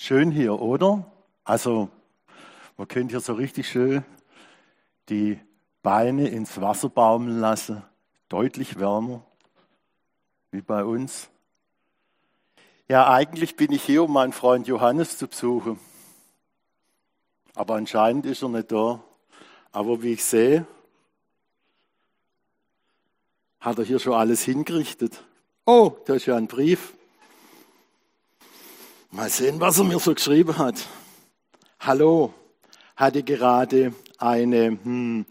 Schön hier, oder? Also, man könnte hier so richtig schön die Beine ins Wasser baumeln lassen. Deutlich wärmer, wie bei uns. Ja, eigentlich bin ich hier, um meinen Freund Johannes zu besuchen. Aber anscheinend ist er nicht da. Aber wie ich sehe, hat er hier schon alles hingerichtet. Oh, da ist ja ein Brief. Mal sehen, was er mir so geschrieben hat. Hallo, hatte gerade eine,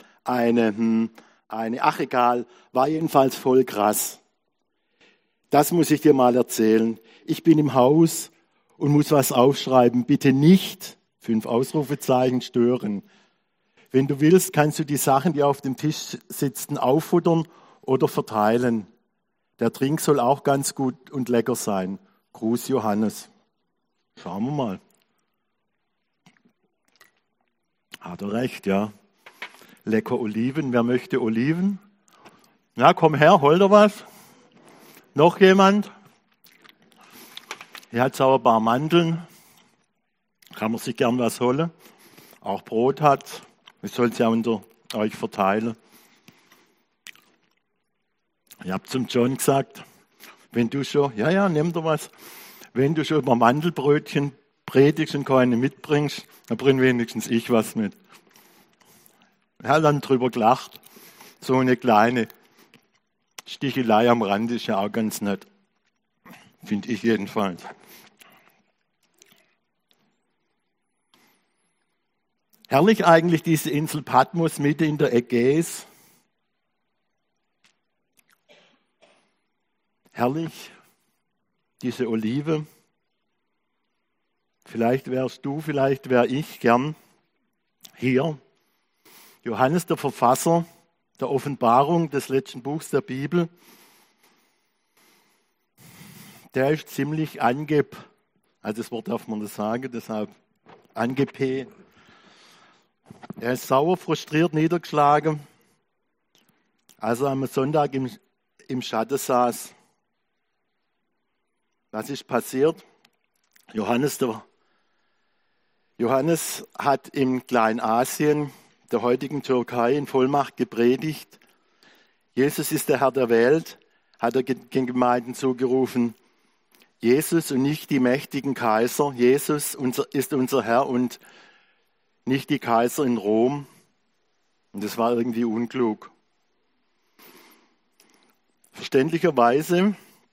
ach egal, war jedenfalls voll krass. Das muss ich dir mal erzählen. Ich bin im Haus und muss was aufschreiben. Bitte nicht, 5 Ausrufezeichen, stören. Wenn du willst, kannst du die Sachen, die auf dem Tisch sitzen, auffuttern oder verteilen. Der Trink soll auch ganz gut und lecker sein. Gruß Johannes. Schauen wir mal. Hat er recht, ja. Lecker Oliven. Wer möchte Oliven? Ja, komm her, hol dir was. Noch jemand? Hier hat es auch ein paar Mandeln. Kann man sich gern was holen. Auch Brot hat. Ich soll es ja unter euch verteilen. Ich habe zum John gesagt, wenn du schon, nimm dir was. Wenn du schon über Mandelbrötchen predigst und keine mitbringst, dann bring wenigstens ich was mit. Er hat dann drüber gelacht. So eine kleine Stichelei am Rand ist ja auch ganz nett. Finde ich jedenfalls. Herrlich eigentlich diese Insel Patmos mitten in der Ägäis. Herrlich, diese Olive. Vielleicht wärst du, vielleicht wäre ich gern hier. Johannes, der Verfasser der Offenbarung des letzten Buchs der Bibel, der ist ziemlich also das Wort darf man nicht sagen, deshalb angepe. Er ist sauer, frustriert, niedergeschlagen, als er am Sonntag im Schatten saß. Was ist passiert? Johannes hat im Kleinasien, der heutigen Türkei, in Vollmacht gepredigt. Jesus ist der Herr der Welt, hat er den Gemeinden zugerufen. Jesus und nicht die mächtigen Kaiser. Jesus ist unser Herr und nicht die Kaiser in Rom. Und das war irgendwie unklug. Verständlicherweise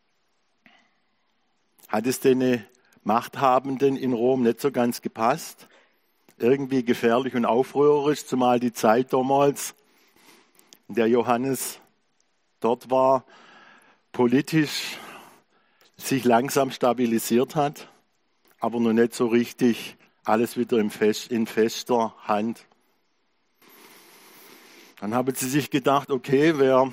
hat es den Machthabenden in Rom nicht so ganz gepasst. Irgendwie gefährlich und aufrührerisch, zumal die Zeit damals, in der Johannes dort war, politisch sich langsam stabilisiert hat, aber noch nicht so richtig alles wieder in fester Hand. Dann haben sie sich gedacht, okay, wer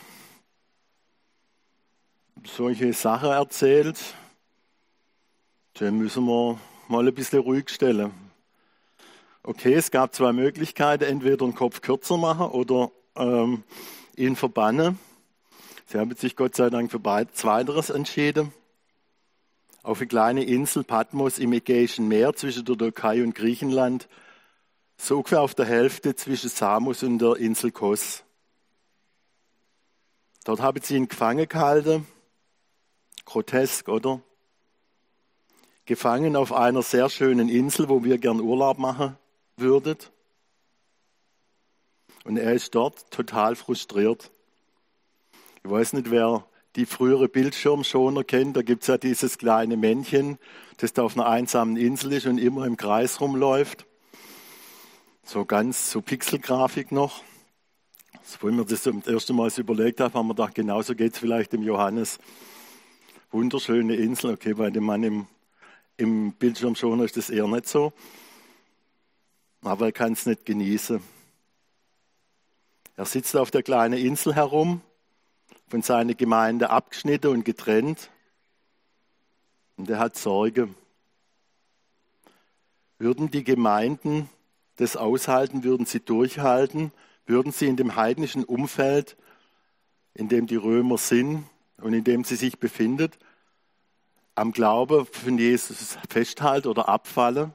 solche Sachen erzählt, den müssen wir mal ein bisschen ruhig stellen. Okay, es gab 2 Möglichkeiten, entweder den Kopf kürzer machen oder ihn verbannen. Sie haben sich Gott sei Dank für Zweiteres entschieden. Auf eine kleine Insel Patmos im Ägäischen Meer zwischen der Türkei und Griechenland, so ungefähr auf der Hälfte zwischen Samos und der Insel Kos. Dort haben sie ihn gefangen gehalten. Grotesk, oder? Gefangen auf einer sehr schönen Insel, wo wir gern Urlaub machen würden. Und er ist dort total frustriert. Ich weiß nicht, wer die frühere Bildschirmschoner kennt. Da gibt es ja dieses kleine Männchen, das da auf einer einsamen Insel ist und immer im Kreis rumläuft. So Pixelgrafik noch. Als ich mir das zum ersten Mal überlegt habe, haben wir gedacht, genauso geht es vielleicht dem Johannes. Wunderschöne Insel, okay, bei dem Mann im Bildschirmschoner ist das eher nicht so. Aber er kann es nicht genießen. Er sitzt auf der kleinen Insel herum, von seiner Gemeinde abgeschnitten und getrennt. Und er hat Sorge. Würden die Gemeinden das aushalten, würden sie durchhalten, würden sie in dem heidnischen Umfeld, in dem die Römer sind und in dem sie sich befindet, am Glauben von Jesus festhalten oder abfallen.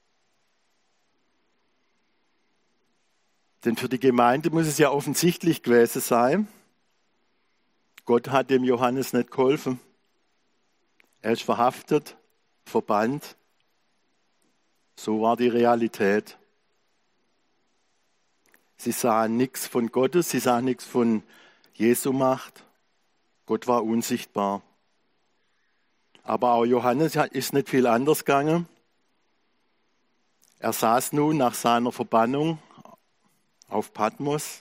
Denn für die Gemeinde muss es ja offensichtlich gewesen sein, Gott hat dem Johannes nicht geholfen. Er ist verhaftet, verbannt. So war die Realität. Sie sahen nichts von Gottes, sie sahen nichts von Jesu Macht. Gott war unsichtbar. Aber auch Johannes ist nicht viel anders gegangen. Er saß nun nach seiner Verbannung auf Patmos.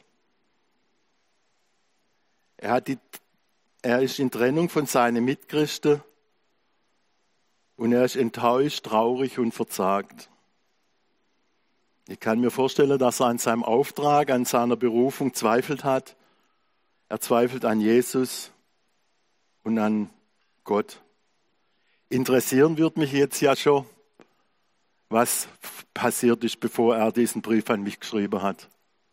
Er ist in Trennung von seinen Mitchristen und er ist enttäuscht, traurig und verzagt. Ich kann mir vorstellen, dass er an seinem Auftrag, an seiner Berufung zweifelt hat. Er zweifelt an Jesus und an Gott. Interessieren würde mich jetzt ja schon, was passiert ist, bevor er diesen Brief an mich geschrieben hat.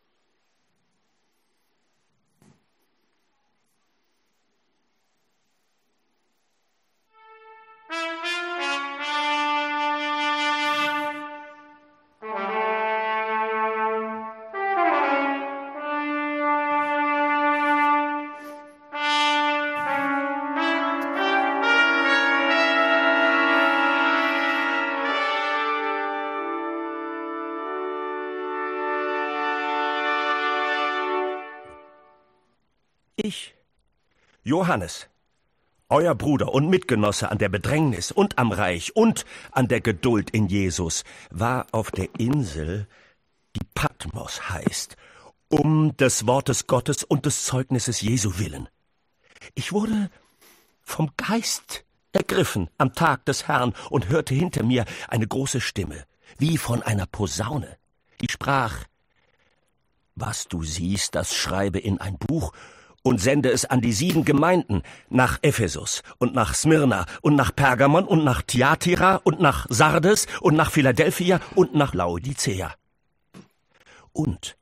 Ich, Johannes, euer Bruder und Mitgenosse an der Bedrängnis und am Reich und an der Geduld in Jesus, war auf der Insel, die Patmos heißt, um des Wortes Gottes und des Zeugnisses Jesu willen. Ich wurde vom Geist ergriffen am Tag des Herrn und hörte hinter mir eine große Stimme, wie von einer Posaune, die sprach: Was du siehst, das schreibe in ein Buch und sende es an die 7 Gemeinden, nach Ephesus und nach Smyrna und nach Pergamon und nach Thyatira und nach Sardes und nach Philadelphia und nach Laodicea. Und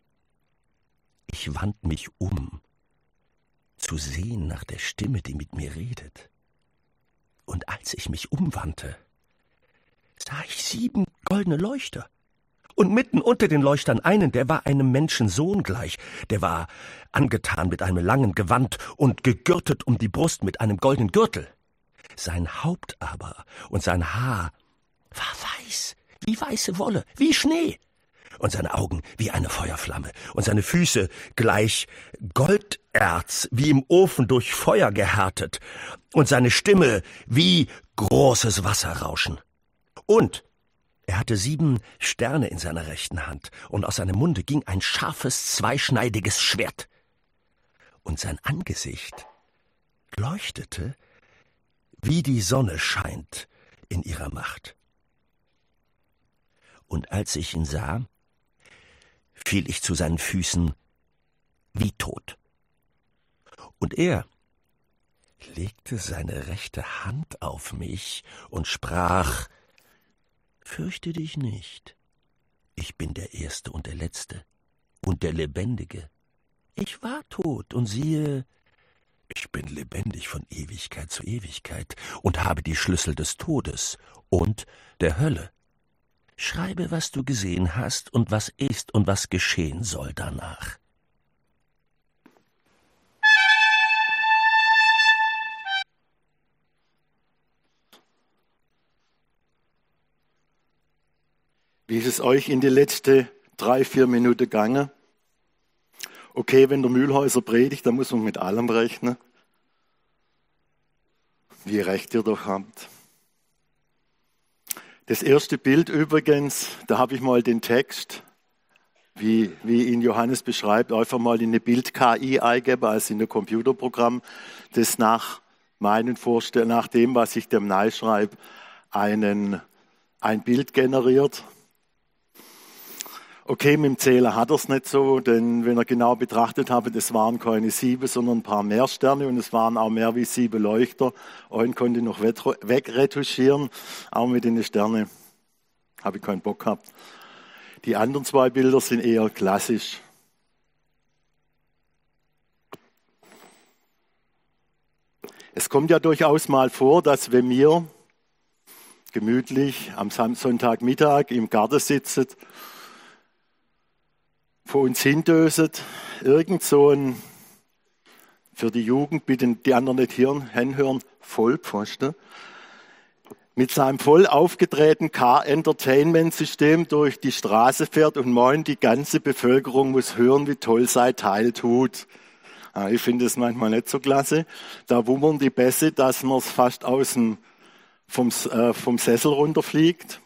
ich wand mich um, zu sehen nach der Stimme, die mit mir redet. Und als ich mich umwandte, sah ich 7 goldene Leuchter. Und mitten unter den Leuchtern einen, der war einem Menschensohn gleich. Der war angetan mit einem langen Gewand und gegürtet um die Brust mit einem goldenen Gürtel. Sein Haupt aber und sein Haar war weiß, wie weiße Wolle, wie Schnee. Und seine Augen wie eine Feuerflamme. Und seine Füße gleich Golderz, wie im Ofen durch Feuer gehärtet. Und seine Stimme wie großes Wasserrauschen. Und er hatte 7 Sterne in seiner rechten Hand, und aus seinem Munde ging ein scharfes, zweischneidiges Schwert. Und sein Angesicht leuchtete, wie die Sonne scheint in ihrer Macht. Und als ich ihn sah, fiel ich zu seinen Füßen wie tot. Und er legte seine rechte Hand auf mich und sprach: Fürchte dich nicht. Ich bin der Erste und der Letzte und der Lebendige. Ich war tot und siehe, ich bin lebendig von Ewigkeit zu Ewigkeit und habe die Schlüssel des Todes und der Hölle. Schreibe, was du gesehen hast und was ist und was geschehen soll danach. Wie ist es euch in die letzten 3-4 Minuten gegangen? Okay, wenn der Mühlhäuser predigt, dann muss man mit allem rechnen. Wie recht ihr doch habt. Das erste Bild übrigens, da habe ich mal den Text, wie ihn Johannes beschreibt, einfach mal in eine Bild-KI eingeben, also in ein Computerprogramm, das nach meinen Vorstellungen, nach dem, was ich dem nahe schreibe, ein Bild generiert. Okay, mit dem Zähler hat er es nicht so, denn wenn er genau betrachtet habe, das waren keine 7, sondern ein paar mehr Sterne und es waren auch mehr wie 7 Leuchter. Einen konnte ich noch wegretuschieren, auch mit den Sternen habe ich keinen Bock gehabt. Die anderen 2 Bilder sind eher klassisch. Es kommt ja durchaus mal vor, dass wenn wir gemütlich am Sonntagmittag im Garten sitzen, vor uns hindösen, irgend so ein, für die Jugend, bitte die anderen nicht hinhören, Vollpfosten, mit seinem voll aufgedrehten Car-Entertainment-System durch die Straße fährt und meint, die ganze Bevölkerung muss hören, wie toll sein Teil tut. Ich finde es manchmal nicht so klasse. Da wummern die Bässe, dass man es fast vom Sessel runterfliegt.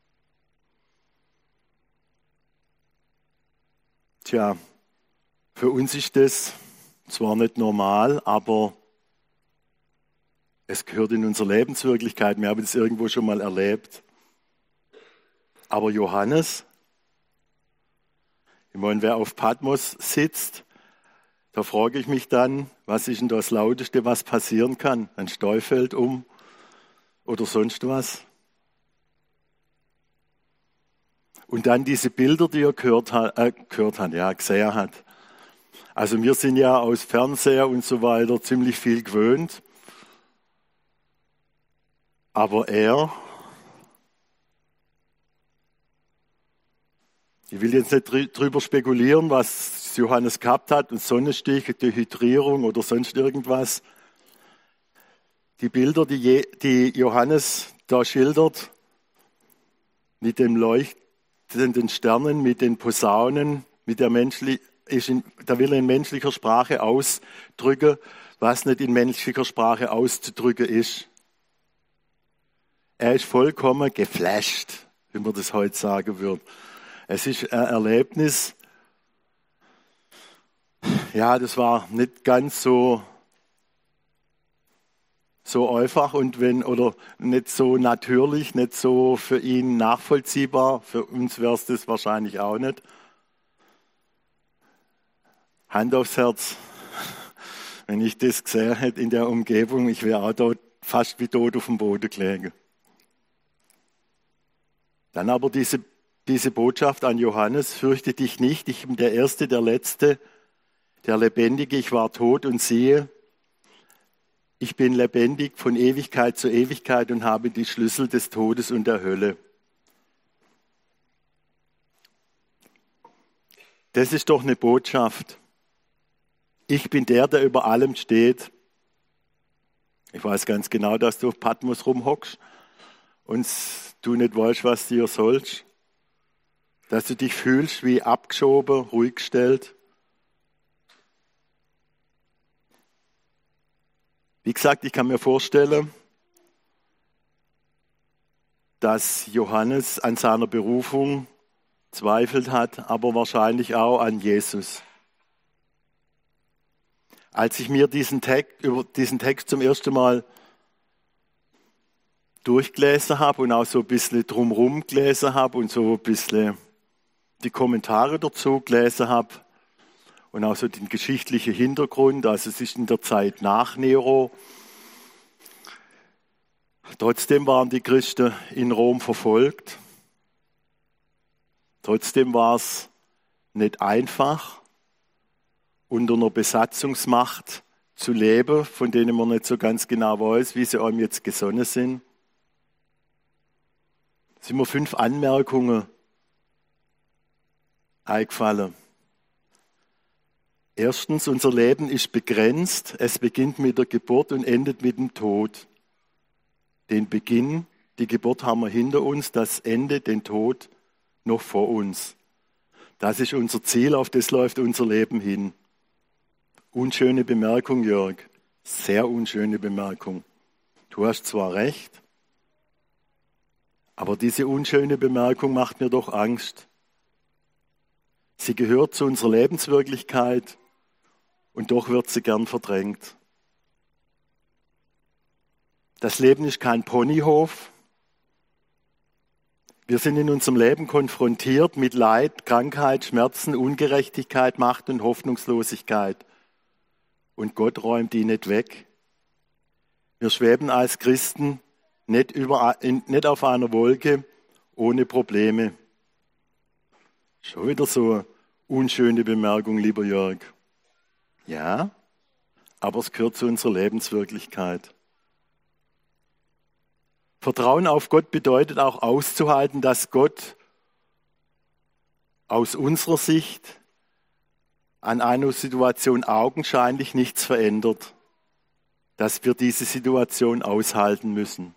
Tja, für uns ist das zwar nicht normal, aber es gehört in unsere Lebenswirklichkeit. Wir haben es irgendwo schon mal erlebt. Aber Johannes, ich meine, wer auf Patmos sitzt, da frage ich mich dann, was ist denn das Lauteste, was passieren kann? Ein Steu fällt um oder sonst was? Und dann diese Bilder, die er gesehen hat. Also wir sind ja aus Fernseher und so weiter ziemlich viel gewöhnt. Aber ich will jetzt nicht drüber spekulieren, was Johannes gehabt hat, und Sonnenstich, Dehydrierung oder sonst irgendwas. Die Bilder, die Johannes da schildert, mit dem leuchtenden Sternen, mit den Posaunen, da will er in menschlicher Sprache ausdrücken, was nicht in menschlicher Sprache auszudrücken ist. Er ist vollkommen geflasht, wie man das heute sagen würde. Es ist ein Erlebnis, ja, das war nicht ganz so einfach oder nicht so natürlich, nicht so für ihn nachvollziehbar. Für uns wäre es das wahrscheinlich auch nicht. Hand aufs Herz, wenn ich das gesehen hätte in der Umgebung, ich wäre auch dort fast wie tot auf dem Boden gelegen. Dann aber diese Botschaft an Johannes: Fürchte dich nicht, ich bin der Erste, der Letzte, der Lebendige, ich war tot und siehe, ich bin lebendig von Ewigkeit zu Ewigkeit und habe die Schlüssel des Todes und der Hölle. Das ist doch eine Botschaft. Ich bin der über allem steht. Ich weiß ganz genau, dass du auf Patmos rumhockst und du nicht weißt, was dir sollst. Dass du dich fühlst wie abgeschoben, ruhig gestellt. Wie gesagt, ich kann mir vorstellen, dass Johannes an seiner Berufung zweifelt hat, aber wahrscheinlich auch an Jesus. Als ich mir über diesen Text zum ersten Mal durchgelesen habe und auch so ein bisschen drumherum gelesen habe und so ein bisschen die Kommentare dazu gelesen habe und auch so den geschichtlichen Hintergrund, also es ist in der Zeit nach Nero. Trotzdem waren die Christen in Rom verfolgt. Trotzdem war es nicht einfach, unter einer Besatzungsmacht zu leben, von denen man nicht so ganz genau weiß, wie sie einem jetzt gesonnen sind. Es sind mir 5 Anmerkungen eingefallen. Erstens, unser Leben ist begrenzt. Es beginnt mit der Geburt und endet mit dem Tod. Den Beginn, die Geburt haben wir hinter uns, das Ende, den Tod noch vor uns. Das ist unser Ziel, auf das läuft unser Leben hin. Unschöne Bemerkung, Jörg. Sehr unschöne Bemerkung. Du hast zwar recht, aber diese unschöne Bemerkung macht mir doch Angst. Sie gehört zu unserer Lebenswirklichkeit und doch wird sie gern verdrängt. Das Leben ist kein Ponyhof. Wir sind in unserem Leben konfrontiert mit Leid, Krankheit, Schmerzen, Ungerechtigkeit, Macht und Hoffnungslosigkeit. Und Gott räumt die nicht weg. Wir schweben als Christen nicht auf einer Wolke ohne Probleme. Schon wieder so eine unschöne Bemerkung, lieber Jörg. Ja, aber es gehört zu unserer Lebenswirklichkeit. Vertrauen auf Gott bedeutet auch auszuhalten, dass Gott aus unserer Sicht an einer Situation augenscheinlich nichts verändert, dass wir diese Situation aushalten müssen.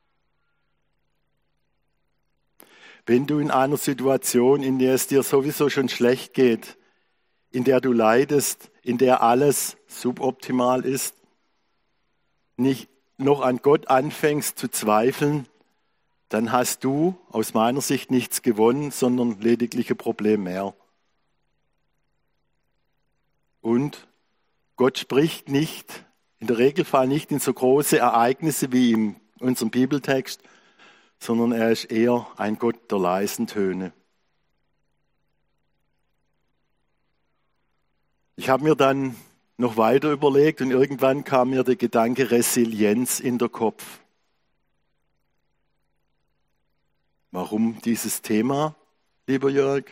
Wenn du in einer Situation, in der es dir sowieso schon schlecht geht, in der du leidest, in der alles suboptimal ist, nicht noch an Gott anfängst zu zweifeln, dann hast du aus meiner Sicht nichts gewonnen, sondern lediglich ein Problem mehr. Und Gott spricht nicht, in der Regelfall nicht in so große Ereignisse wie in unserem Bibeltext, sondern er ist eher ein Gott der leisen Töne. Ich habe mir dann noch weiter überlegt und irgendwann kam mir der Gedanke Resilienz in den Kopf. Warum dieses Thema, lieber Jörg?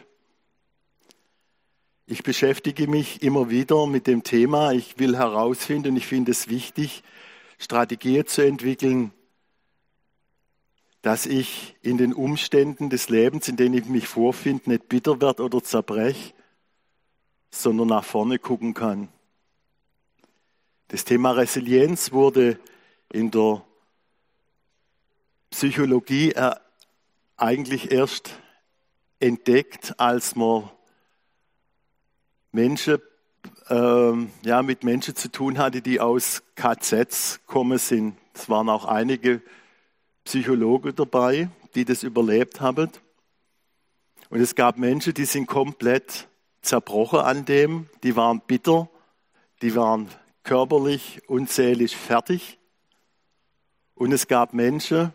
Ich beschäftige mich immer wieder mit dem Thema. Ich will herausfinden, ich finde es wichtig, Strategien zu entwickeln, dass ich in den Umständen des Lebens, in denen ich mich vorfinde, nicht bitter werde oder zerbreche, sondern nach vorne gucken kann. Das Thema Resilienz wurde in der Psychologie eigentlich erst entdeckt, als man mit Menschen zu tun hatte, die aus KZs gekommen sind. Es waren auch einige Psychologen dabei, die das überlebt haben. Und es gab Menschen, die sind komplett zerbrochen an dem, die waren bitter, die waren körperlich und seelisch fertig. Und es gab Menschen,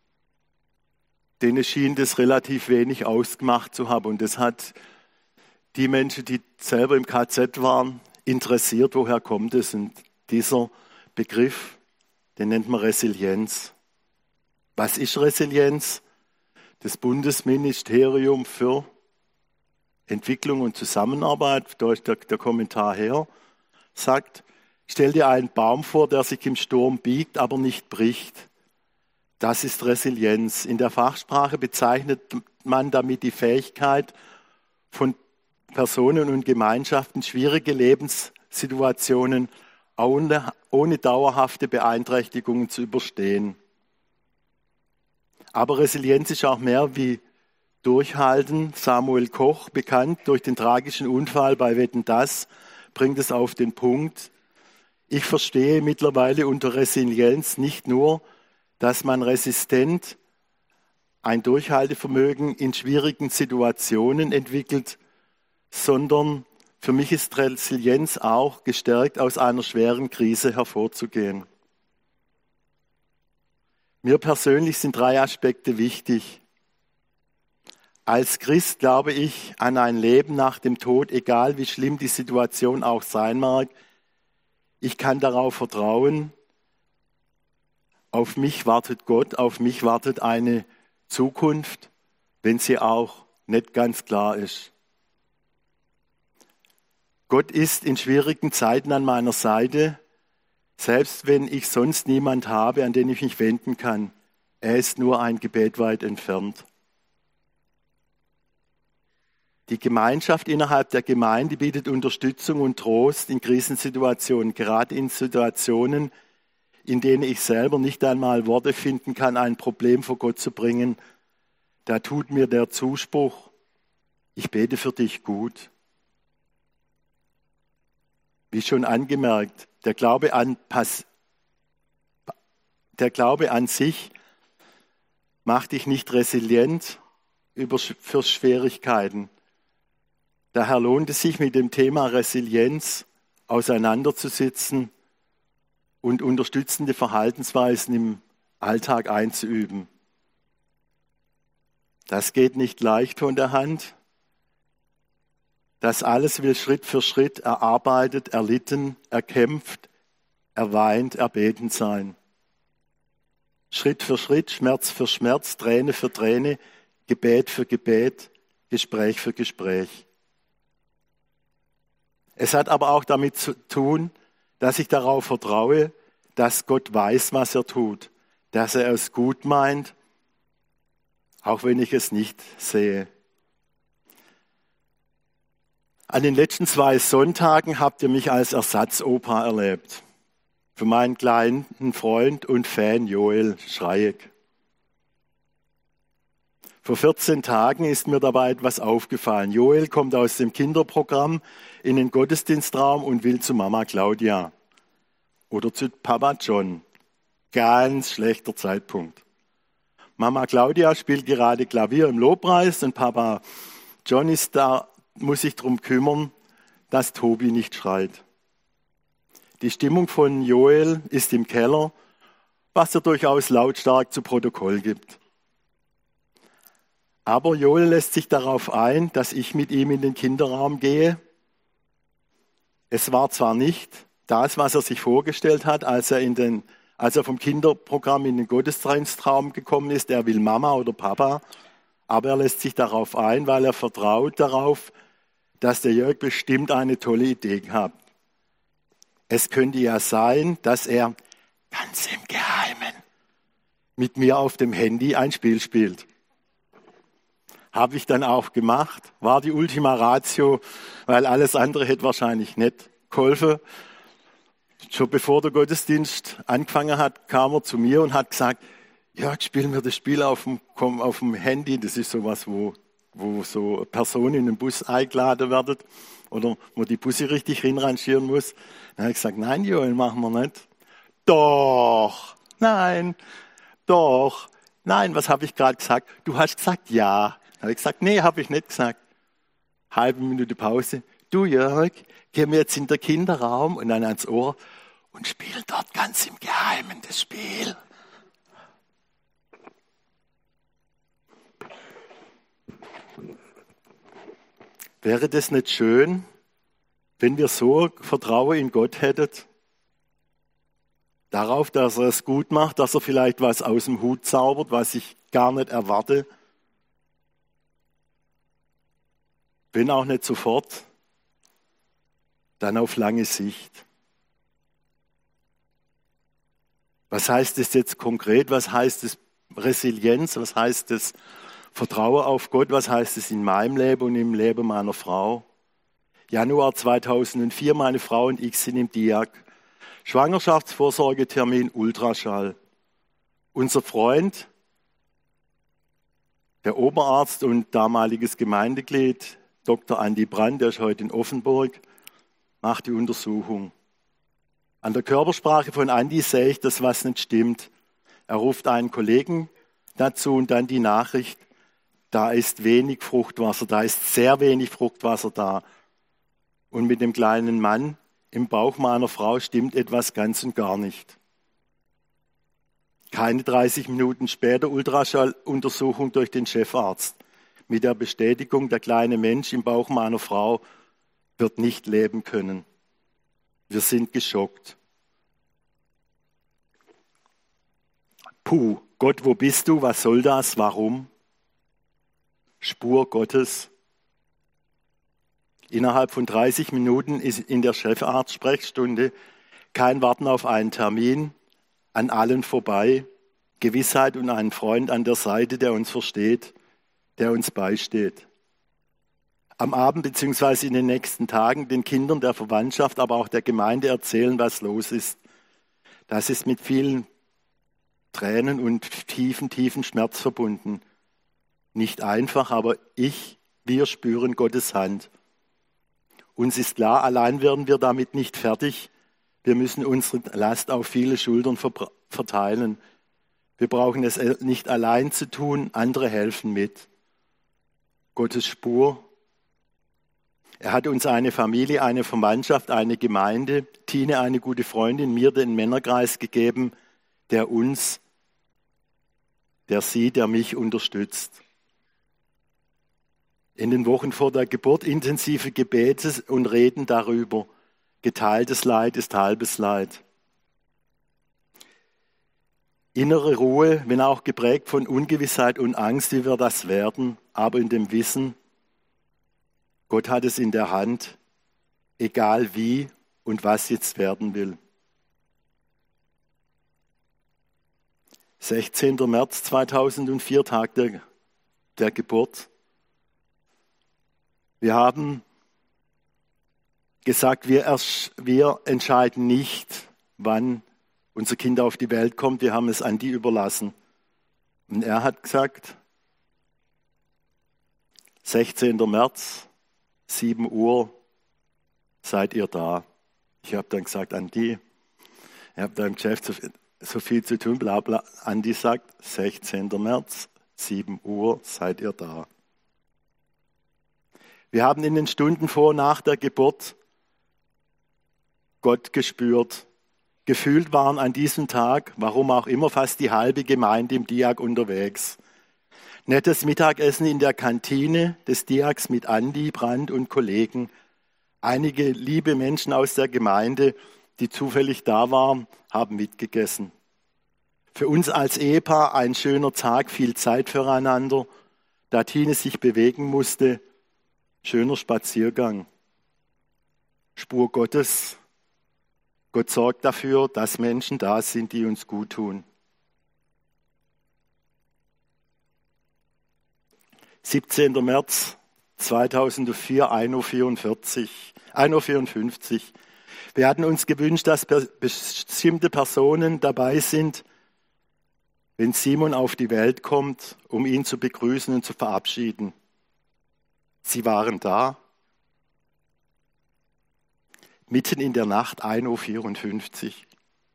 denen schien das relativ wenig ausgemacht zu haben. Und das hat die Menschen, die selber im KZ waren, interessiert, woher kommt es. Und dieser Begriff, den nennt man Resilienz. Was ist Resilienz? Das Bundesministerium für Entwicklung und Zusammenarbeit, da ist der Kommentar her, sagt, stell dir einen Baum vor, der sich im Sturm biegt, aber nicht bricht. Das ist Resilienz. In der Fachsprache bezeichnet man damit die Fähigkeit von Personen und Gemeinschaften, schwierige Lebenssituationen ohne dauerhafte Beeinträchtigungen zu überstehen. Aber Resilienz ist auch mehr wie Durchhalten. Samuel Koch, bekannt durch den tragischen Unfall bei Wetten, dass, bringt es auf den Punkt. Ich verstehe mittlerweile unter Resilienz nicht nur, dass man resistent ein Durchhaltevermögen in schwierigen Situationen entwickelt, sondern für mich ist Resilienz auch gestärkt, aus einer schweren Krise hervorzugehen. Mir persönlich sind 3 Aspekte wichtig. Als Christ glaube ich an ein Leben nach dem Tod, egal wie schlimm die Situation auch sein mag. Ich kann darauf vertrauen, auf mich wartet Gott, auf mich wartet eine Zukunft, wenn sie auch nicht ganz klar ist. Gott ist in schwierigen Zeiten an meiner Seite, selbst wenn ich sonst niemand habe, an den ich mich wenden kann. Er ist nur ein Gebet weit entfernt. Die Gemeinschaft innerhalb der Gemeinde bietet Unterstützung und Trost in Krisensituationen, gerade in Situationen, in denen ich selber nicht einmal Worte finden kann, ein Problem vor Gott zu bringen. Da tut mir der Zuspruch, ich bete für dich gut. Wie schon angemerkt, der Glaube an sich macht dich nicht resilient für Schwierigkeiten. Daher lohnt es sich, mit dem Thema Resilienz auseinanderzusetzen und unterstützende Verhaltensweisen im Alltag einzuüben. Das geht nicht leicht von der Hand. Das alles will Schritt für Schritt erarbeitet, erlitten, erkämpft, erweint, erbeten sein. Schritt für Schritt, Schmerz für Schmerz, Träne für Träne, Gebet für Gebet, Gespräch für Gespräch. Es hat aber auch damit zu tun, dass ich darauf vertraue, dass Gott weiß, was er tut. dass er es gut meint, auch wenn ich es nicht sehe. An den letzten 2 Sonntagen habt ihr mich als Ersatzopa erlebt. Für meinen kleinen Freund und Fan Joel Schreieck. Vor 14 Tagen ist mir dabei etwas aufgefallen. Joel kommt aus dem Kinderprogramm in den Gottesdienstraum und will zu Mama Claudia oder zu Papa John. Ganz schlechter Zeitpunkt. Mama Claudia spielt gerade Klavier im Lobpreis und Papa John ist da, muss sich darum kümmern, dass Tobi nicht schreit. Die Stimmung von Joel ist im Keller, was er durchaus lautstark zu Protokoll gibt. Aber Joel lässt sich darauf ein, dass ich mit ihm in den Kinderraum gehe. Es war zwar nicht das, was er sich vorgestellt hat, als er vom Kinderprogramm in den Gottesdienstraum gekommen ist. Er will Mama oder Papa, aber er lässt sich darauf ein, weil er vertraut darauf, dass der Jörg bestimmt eine tolle Idee hat. Es könnte ja sein, dass er ganz im Geheimen mit mir auf dem Handy ein Spiel spielt. Habe ich dann auch gemacht, war die Ultima Ratio, weil alles andere hätte wahrscheinlich nicht geholfen. Schon bevor der Gottesdienst angefangen hat, kam er zu mir und hat gesagt, ja, spielen wir das Spiel auf dem Handy. Das ist sowas, wo so Personen in den Bus eingeladen werden oder wo die Busse richtig hinrangieren muss. Dann habe ich gesagt, nein, Joel, machen wir nicht. Doch, nein, doch, nein, was habe ich gerade gesagt? Du hast gesagt, ja. Dann habe ich gesagt, nee, habe ich nicht gesagt. Halbe Minute Pause. Du, Jörg, gehen wir jetzt in den Kinderraum und dann ans Ohr und spielen dort ganz im Geheimen das Spiel. Wäre das nicht schön, wenn wir so Vertrauen in Gott hätten? Darauf, dass er es gut macht, dass er vielleicht was aus dem Hut zaubert, was ich gar nicht erwarte. Wenn auch nicht sofort, dann auf lange Sicht. Was heißt das jetzt konkret? Was heißt das Resilienz? Was heißt das Vertrauen auf Gott? Was heißt es in meinem Leben und im Leben meiner Frau? Januar 2004, meine Frau und ich sind im Diak. Schwangerschaftsvorsorgetermin Ultraschall. Unser Freund, der Oberarzt und damaliges Gemeindeglied, Dr. Andi Brandt, der ist heute in Offenburg, macht die Untersuchung. An der Körpersprache von Andi sehe ich, dass was nicht stimmt. Er ruft einen Kollegen dazu und dann die Nachricht, da ist wenig Fruchtwasser, da ist sehr wenig Fruchtwasser da. Und mit dem kleinen Mann im Bauch meiner Frau stimmt etwas ganz und gar nicht. Keine 30 Minuten später Ultraschalluntersuchung durch den Chefarzt. Mit der Bestätigung, der kleine Mensch im Bauch meiner Frau wird nicht leben können. Wir sind geschockt. Puh, Gott, wo bist du? Was soll das? Warum? Spur Gottes. Innerhalb von 30 Minuten ist in der Chefarztsprechstunde kein Warten auf einen Termin, an allen vorbei, Gewissheit und einen Freund an der Seite, der uns versteht, der uns beisteht. Am Abend bzw. in den nächsten Tagen den Kindern der Verwandtschaft, aber auch der Gemeinde erzählen, was los ist. Das ist mit vielen Tränen und tiefen Schmerz verbunden. Nicht einfach, aber wir spüren Gottes Hand. Uns ist klar, allein werden wir damit nicht fertig. Wir müssen unsere Last auf viele Schultern verteilen. Wir brauchen es nicht allein zu tun, andere helfen mit. Gottes Spur. Er hat uns eine Familie, eine Verwandtschaft, eine Gemeinde, Tine eine gute Freundin, mir den Männerkreis gegeben, der mich unterstützt. In den Wochen vor der Geburt intensive Gebete und Reden darüber. Geteiltes Leid ist halbes Leid. Innere Ruhe, wenn auch geprägt von Ungewissheit und Angst, wie wir das werden, aber in dem Wissen, Gott hat es in der Hand, egal wie und was jetzt werden will. 16. März 2004, Tag der Geburt. Wir haben gesagt, wir entscheiden nicht, wann unser Kind auf die Welt kommt. Wir haben es an die überlassen. Und er hat gesagt, 16. März, 7 Uhr, seid ihr da. Ich habe dann gesagt, Andi, ich habe da im Geschäft so viel zu tun, bla bla. Andi sagt, 16. März, 7 Uhr, seid ihr da. Wir haben in den Stunden vor und nach der Geburt Gott gespürt. Gefühlt waren an diesem Tag, warum auch immer, fast die halbe Gemeinde im Diak unterwegs. Nettes Mittagessen in der Kantine des Diaks mit Andi, Brandt und Kollegen. Einige liebe Menschen aus der Gemeinde, die zufällig da waren, haben mitgegessen. Für uns als Ehepaar ein schöner Tag, viel Zeit füreinander, da Tine sich bewegen musste. Schöner Spaziergang. Spur Gottes. Gott sorgt dafür, dass Menschen da sind, die uns gut tun. 17. März 2004, 1:54 Uhr. Wir hatten uns gewünscht, dass bestimmte Personen dabei sind, wenn Simon auf die Welt kommt, um ihn zu begrüßen und zu verabschieden. Sie waren da. Mitten in der Nacht, 1:54 Uhr.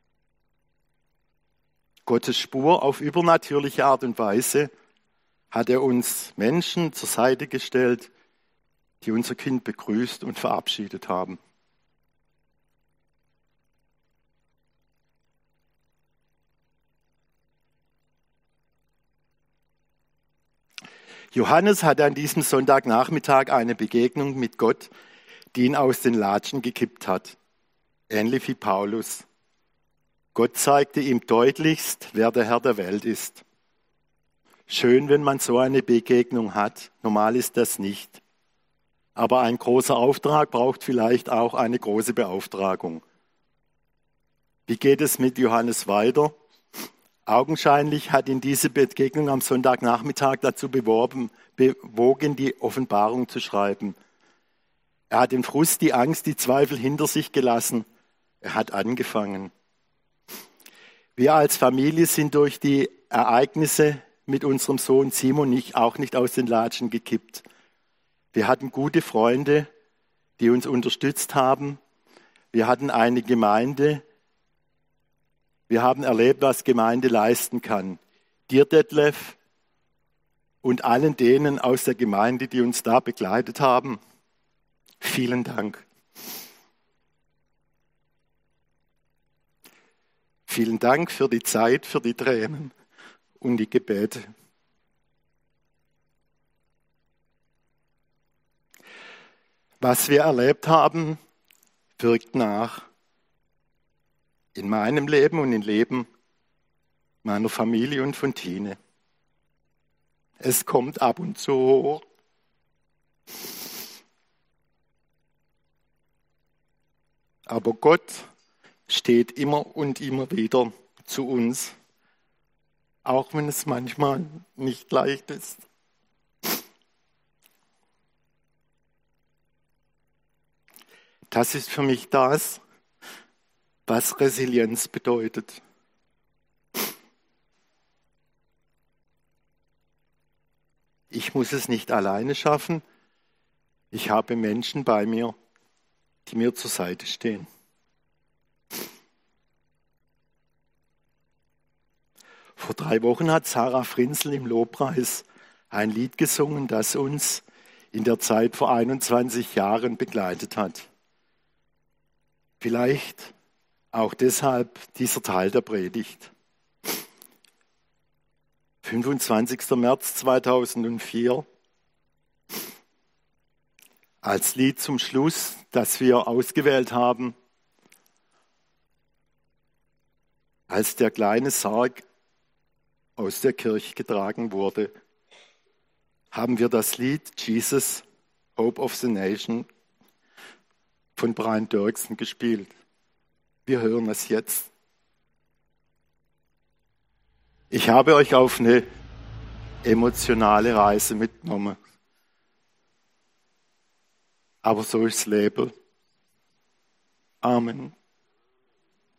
Gottes Spur auf übernatürliche Art und Weise hat er uns Menschen zur Seite gestellt, die unser Kind begrüßt und verabschiedet haben. Johannes hatte an diesem Sonntagnachmittag eine Begegnung mit Gott, die ihn aus den Latschen gekippt hat, ähnlich wie Paulus. Gott zeigte ihm deutlichst, wer der Herr der Welt ist. Schön, wenn man so eine Begegnung hat. Normal ist das nicht. Aber ein großer Auftrag braucht vielleicht auch eine große Beauftragung. Wie geht es mit Johannes weiter? Augenscheinlich hat ihn diese Begegnung am Sonntagnachmittag dazu bewogen, die Offenbarung zu schreiben. Er hat den Frust, die Angst, die Zweifel hinter sich gelassen. Er hat angefangen. Wir als Familie sind durch die Ereignisse mit unserem Sohn Simon auch nicht aus den Latschen gekippt. Wir hatten gute Freunde, die uns unterstützt haben. Wir hatten eine Gemeinde. Wir haben erlebt, was Gemeinde leisten kann. Dir, Detlef, und allen denen aus der Gemeinde, die uns da begleitet haben, vielen Dank. Vielen Dank für die Zeit, für die Tränen und die Gebete. Was wir erlebt haben, wirkt nach. In meinem Leben und im Leben meiner Familie und von Tine. Es kommt ab und zu hoch. Aber Gott steht immer und immer wieder zu uns, auch wenn es manchmal nicht leicht ist. Das ist für mich das, was Resilienz bedeutet. Ich muss es nicht alleine schaffen. Ich habe Menschen bei mir, die mir zur Seite stehen. Vor 3 Wochen hat Sarah Frinzel im Lobpreis ein Lied gesungen, das uns in der Zeit vor 21 Jahren begleitet hat. Vielleicht auch deshalb dieser Teil der Predigt. 25. März 2004. Als Lied zum Schluss, das wir ausgewählt haben, als der kleine Sarg aus der Kirche getragen wurde, haben wir das Lied Jesus, Hope of the Nation von Brian Dirksen gespielt. Wir hören es jetzt. Ich habe euch auf eine emotionale Reise mitgenommen. Aber so ist das Leben. Amen.